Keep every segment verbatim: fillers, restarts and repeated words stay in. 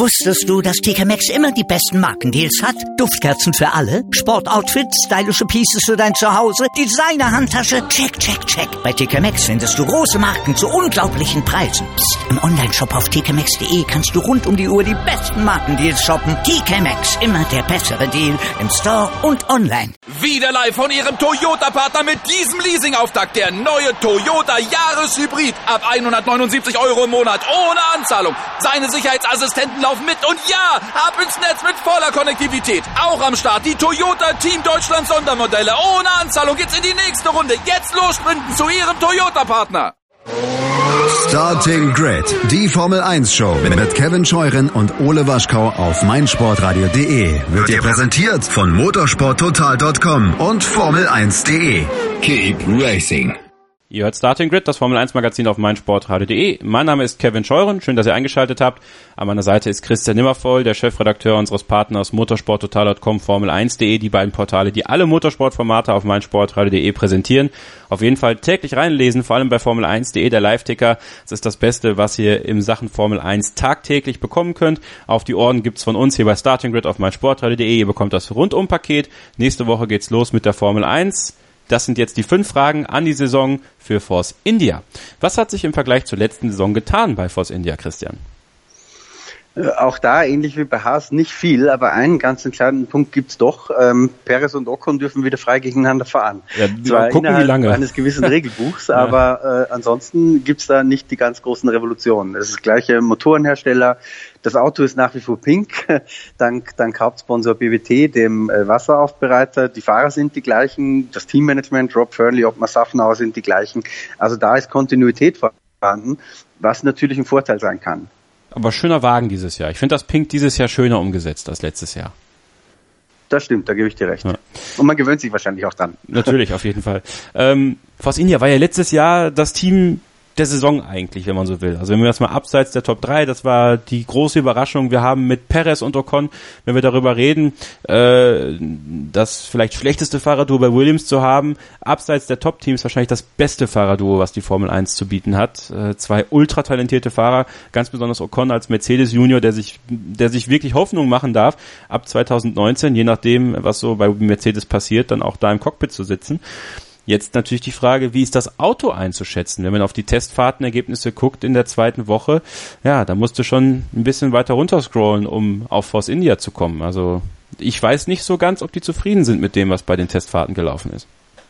Wusstest du, dass T K Maxx immer die besten Markendeals hat? Duftkerzen für alle, Sportoutfits, stylische Pieces für dein Zuhause, Designer-Handtasche, check, check, check. Bei T K Maxx findest du große Marken zu unglaublichen Preisen. Psst. Im Onlineshop auf t k maxx punkt d e kannst du rund um die Uhr die besten Markendeals shoppen. T K Maxx, immer der bessere Deal im Store und online. Wieder live von Ihrem Toyota-Partner mit diesem Leasing-Auftakt. Der neue Toyota Jahreshybrid. Ab hundertneunundsiebzig Euro im Monat ohne Anzahlung. Seine Sicherheitsassistenten laufen mit und ja, ab ins Netz mit voller Konnektivität. Auch am Start die Toyota Team Deutschland Sondermodelle. Ohne Anzahlung geht's in die nächste Runde. Jetzt los sprinten zu Ihrem Toyota-Partner. Starting Grid, die Formel eins Show mit Kevin Scheuren und Ole Waschkau auf meinsportradio punkt de wird dir präsentiert von motorsport total punkt com und formel eins punkt de. Keep racing. Ihr hört Starting Grid, das Formel eins Magazin auf meinsportradio punkt de. Mein Name ist Kevin Scheuren, schön, dass ihr eingeschaltet habt. An meiner Seite ist Christian Nimmervoll, der Chefredakteur unseres Partners motorsport total punkt com, formel eins punkt de, die beiden Portale, die alle Motorsportformate auf meinsportradio punkt de präsentieren. Auf jeden Fall täglich reinlesen, vor allem bei formel eins punkt de, der Live-Ticker. Das ist das Beste, was ihr in Sachen Formel eins tagtäglich bekommen könnt. Auf die Ohren gibt's von uns hier bei Starting Grid auf meinsportradio punkt de. Ihr bekommt das Rundum-Paket. Nächste Woche geht's los mit der Formel eins. Das sind jetzt die fünf Fragen an die Saison für Force India. Was hat sich im Vergleich zur letzten Saison getan bei Force India, Christian? Auch da, ähnlich wie bei Haas, nicht viel, aber einen ganz entscheidenden Punkt gibt's doch. Ähm, Perez und Ocon dürfen wieder frei gegeneinander fahren. Ja, Zwar gucken, innerhalb wie lange. eines gewissen Regelbuchs, ja. aber äh, ansonsten gibt's da nicht die ganz großen Revolutionen. Es ist gleiche Motorenhersteller, das Auto ist nach wie vor pink, dank, dank Hauptsponsor B W T, dem äh, Wasseraufbereiter. Die Fahrer sind die gleichen, das Teammanagement, Rob Fernley, Ottmar Safnauer sind die gleichen. Also da ist Kontinuität vorhanden, was natürlich ein Vorteil sein kann. Aber schöner Wagen dieses Jahr. Ich finde das Pink dieses Jahr schöner umgesetzt als letztes Jahr. Das stimmt, da gebe ich dir recht. Ja. Und man gewöhnt sich wahrscheinlich auch dran. Natürlich, auf jeden Fall. Ähm, Force India war ja letztes Jahr das Team der Saison eigentlich, wenn man so will. Also wenn wir das mal abseits der Top drei, das war die große Überraschung. Wir haben mit Perez und Ocon, wenn wir darüber reden, äh, das vielleicht schlechteste Fahrerduo bei Williams zu haben, abseits der Top-Teams wahrscheinlich das beste Fahrerduo, was die Formel eins zu bieten hat. Äh, zwei ultra talentierte Fahrer, ganz besonders Ocon als Mercedes Junior, der sich, der sich wirklich Hoffnung machen darf, ab zwanzig neunzehn, je nachdem, was so bei Mercedes passiert, dann auch da im Cockpit zu sitzen. Jetzt natürlich die Frage, wie ist das Auto einzuschätzen? Wenn man auf die Testfahrtenergebnisse guckt in der zweiten Woche, ja, da musst du schon ein bisschen weiter runterscrollen, um auf Force India zu kommen. Also ich weiß nicht so ganz, ob die zufrieden sind mit dem, was bei den Testfahrten gelaufen ist.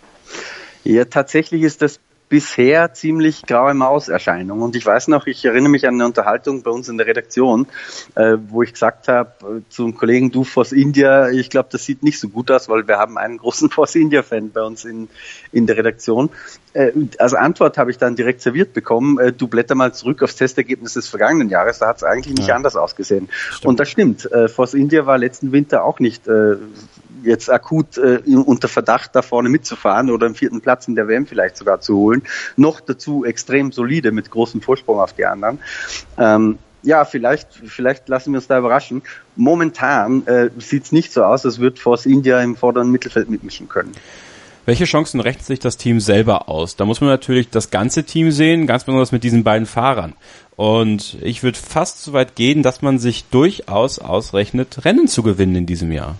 Ja, tatsächlich ist das bisher ziemlich graue Mauserscheinung. Und ich weiß noch, ich erinnere mich an eine Unterhaltung bei uns in der Redaktion, äh, wo ich gesagt habe äh, zum Kollegen, du Force India, ich glaube, das sieht nicht so gut aus, weil wir haben einen großen Force India-Fan bei uns in, in der Redaktion. Äh, als Antwort habe ich dann direkt serviert bekommen, äh, du blätter mal zurück aufs Testergebnis des vergangenen Jahres, da hat es eigentlich nicht ja. anders ausgesehen. Stimmt. Und das stimmt. Äh, Force India war letzten Winter auch nicht äh, jetzt akut äh, unter Verdacht, da vorne mitzufahren oder einen vierten Platz in der W M vielleicht sogar zu holen. Noch dazu extrem solide mit großem Vorsprung auf die anderen. Ähm, ja, vielleicht, vielleicht lassen wir uns da überraschen. Momentan äh, sieht es nicht so aus, als würde Force India im vorderen Mittelfeld mitmischen können. Welche Chancen rechnet sich das Team selber aus? Da muss man natürlich das ganze Team sehen, ganz besonders mit diesen beiden Fahrern. Und ich würde fast so weit gehen, dass man sich durchaus ausrechnet, Rennen zu gewinnen in diesem Jahr.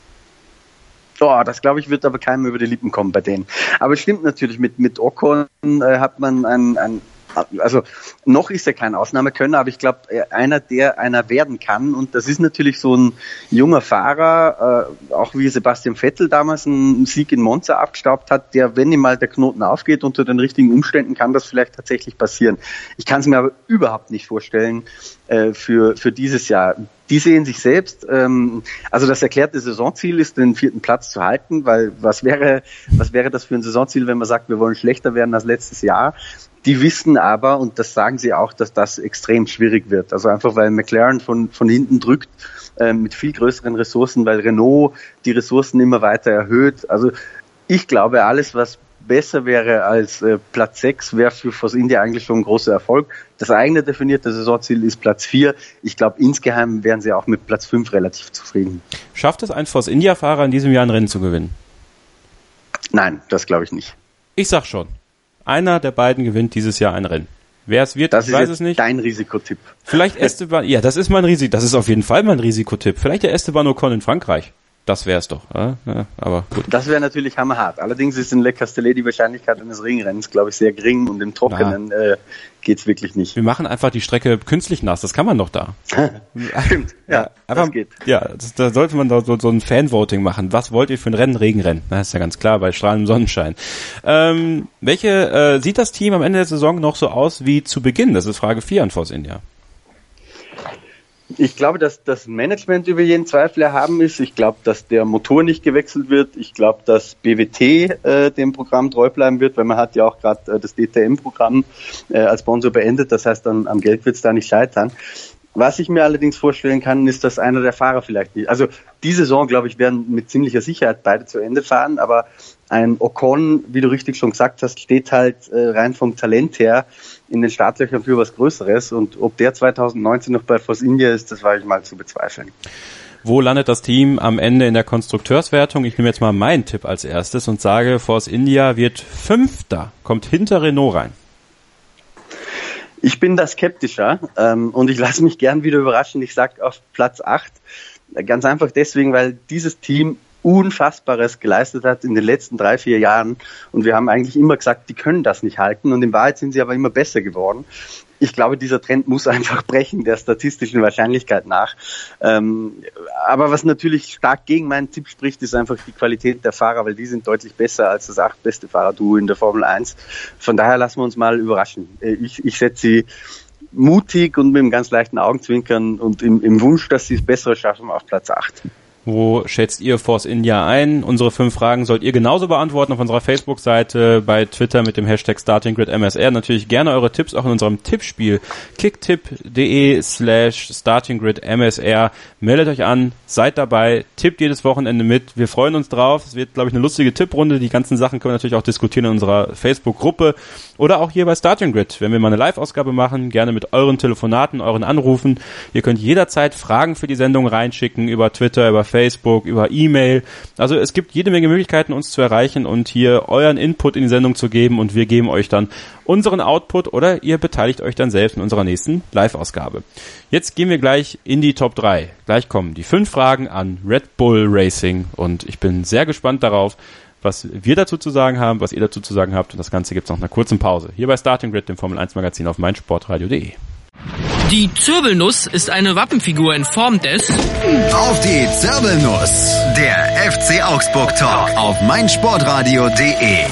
Oh, das glaube ich wird aber keinem über die Lippen kommen bei denen. Aber es stimmt natürlich, mit, mit Ocon äh, hat man ein, ein, also noch ist er kein Ausnahmekönner, aber ich glaube, einer, der einer werden kann. Und das ist natürlich so ein junger Fahrer, äh, auch wie Sebastian Vettel damals einen Sieg in Monza abgestaubt hat, der, wenn ihm mal der Knoten aufgeht, unter den richtigen Umständen kann das vielleicht tatsächlich passieren. Ich kann es mir aber überhaupt nicht vorstellen äh, für, für dieses Jahr. Die sehen sich selbst, ähm, also das erklärte Saisonziel ist, den vierten Platz zu halten, weil was wäre, was wäre das für ein Saisonziel, wenn man sagt, wir wollen schlechter werden als letztes Jahr? Die wissen aber, und das sagen sie auch, dass das extrem schwierig wird. Also einfach, weil McLaren von, von hinten drückt, äh, mit viel größeren Ressourcen, weil Renault die Ressourcen immer weiter erhöht. Also ich glaube, alles, was besser wäre als äh, Platz sechs, wäre für Force India eigentlich schon ein großer Erfolg. Das eigene definierte Saisonziel ist Platz vier. Ich glaube, insgeheim wären sie auch mit Platz fünf relativ zufrieden. Schafft es ein Force India-Fahrer in diesem Jahr ein Rennen zu gewinnen? Nein, das glaube ich nicht. Ich sag schon. Einer der beiden gewinnt dieses Jahr ein Rennen. Wer es wird, das ich weiß ist es nicht. Dein Risikotipp. Vielleicht Esteban, ja, das ist mein Risiko, das ist auf jeden Fall mein Risikotipp. Vielleicht der Esteban Ocon in Frankreich. Das wär's doch, ja, ja, aber gut. Das wäre natürlich hammerhart. Allerdings ist in Le Castellet die Wahrscheinlichkeit eines Regenrennens, glaube ich, sehr gering und im Trockenen äh, geht's wirklich nicht. Wir machen einfach die Strecke künstlich nass, das kann man doch da. Stimmt, ja, ja einfach, das geht. Ja, das, da sollte man da so, so ein Fanvoting machen. Was wollt ihr für ein Rennen? Regenrennen. Das ist ja ganz klar, bei strahlendem Sonnenschein. Ähm, welche, äh, sieht das Team am Ende der Saison noch so aus wie zu Beginn? Das ist Frage vier an Force India. Ich glaube, dass das Management über jeden Zweifel erhaben ist. Ich glaube, dass der Motor nicht gewechselt wird. Ich glaube, dass B W T äh, dem Programm treu bleiben wird, weil man hat ja auch gerade äh, das D T M-Programm äh, als Sponsor beendet. Das heißt, an, am Geld wird es da nicht scheitern. Was ich mir allerdings vorstellen kann, ist, dass einer der Fahrer vielleicht nicht. Also die Saison, glaube ich, werden mit ziemlicher Sicherheit beide zu Ende fahren, aber ein Ocon, wie du richtig schon gesagt hast, steht halt äh, rein vom Talent her in den Startlöchern für was Größeres, und ob der zwanzig neunzehn noch bei Force India ist, das war ich mal zu bezweifeln. Wo landet das Team am Ende in der Konstrukteurswertung? Ich nehme jetzt mal meinen Tipp als erstes und sage, Force India wird Fünfter, kommt hinter Renault rein. Ich bin da skeptischer ähm, und ich lasse mich gern wieder überraschen. Ich sage auf Platz acht, ganz einfach deswegen, weil dieses Team Unfassbares geleistet hat in den letzten drei, vier Jahren, und wir haben eigentlich immer gesagt, die können das nicht halten, und in Wahrheit sind sie aber immer besser geworden. Ich glaube, dieser Trend muss einfach brechen, der statistischen Wahrscheinlichkeit nach. Ähm, aber was natürlich stark gegen meinen Tipp spricht, ist einfach die Qualität der Fahrer, weil die sind deutlich besser als das achtbeste Fahrerduo in der Formel eins. Von daher lassen wir uns mal überraschen. Ich, ich setze sie mutig und mit einem ganz leichten Augenzwinkern und im, im Wunsch, dass sie es besser schaffen, auf Platz acht. Wo schätzt ihr Force India ein? Unsere fünf Fragen sollt ihr genauso beantworten auf unserer Facebook-Seite, bei Twitter mit dem Hashtag StartingGridMSR. Natürlich gerne eure Tipps auch in unserem Tippspiel kicktipp.de slash StartingGridMSR. Meldet euch an, seid dabei, tippt jedes Wochenende mit. Wir freuen uns drauf. Es wird, glaube ich, eine lustige Tipprunde. Die ganzen Sachen können wir natürlich auch diskutieren in unserer Facebook-Gruppe oder auch hier bei Starting Grid, wenn wir mal eine Live-Ausgabe machen. Gerne mit euren Telefonaten, euren Anrufen. Ihr könnt jederzeit Fragen für die Sendung reinschicken über Twitter, über Facebook, über E-Mail. Also es gibt jede Menge Möglichkeiten, uns zu erreichen und hier euren Input in die Sendung zu geben, und wir geben euch dann unseren Output oder ihr beteiligt euch dann selbst in unserer nächsten Live-Ausgabe. Jetzt gehen wir gleich in die Top drei. Gleich kommen die fünf Fragen an Red Bull Racing, und ich bin sehr gespannt darauf, was wir dazu zu sagen haben, was ihr dazu zu sagen habt, und das Ganze gibt es nach einer kurzen Pause. Hier bei Starting Grid, dem Formel eins Magazin auf meinsportradio punkt de. Die Zirbelnuss ist eine Wappenfigur in Form des... Auf die Zirbelnuss, der F C Augsburg Talk auf meinsportradio punkt de.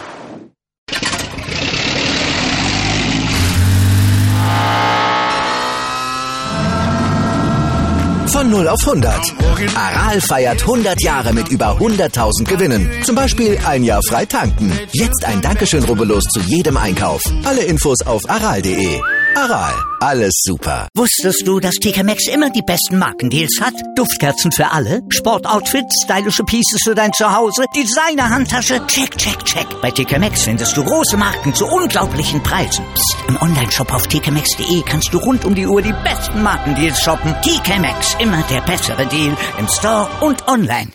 Von null auf hundert. Aral feiert hundert Jahre mit über hunderttausend Gewinnen. Zum Beispiel ein Jahr frei tanken. Jetzt ein Dankeschön, rubbellos zu jedem Einkauf. Alle Infos auf aral punkt de. Aral, alles super. Wusstest du, dass T K Maxx immer die besten Markendeals hat? Duftkerzen für alle, Sportoutfits, stylische Pieces für dein Zuhause, Designer-Handtasche, check, check, check. Bei T K Maxx findest du große Marken zu unglaublichen Preisen. Psst. Im Onlineshop auf t k maxx punkt de kannst du rund um die Uhr die besten Markendeals shoppen. T K Maxx, immer der bessere Deal im Store und online.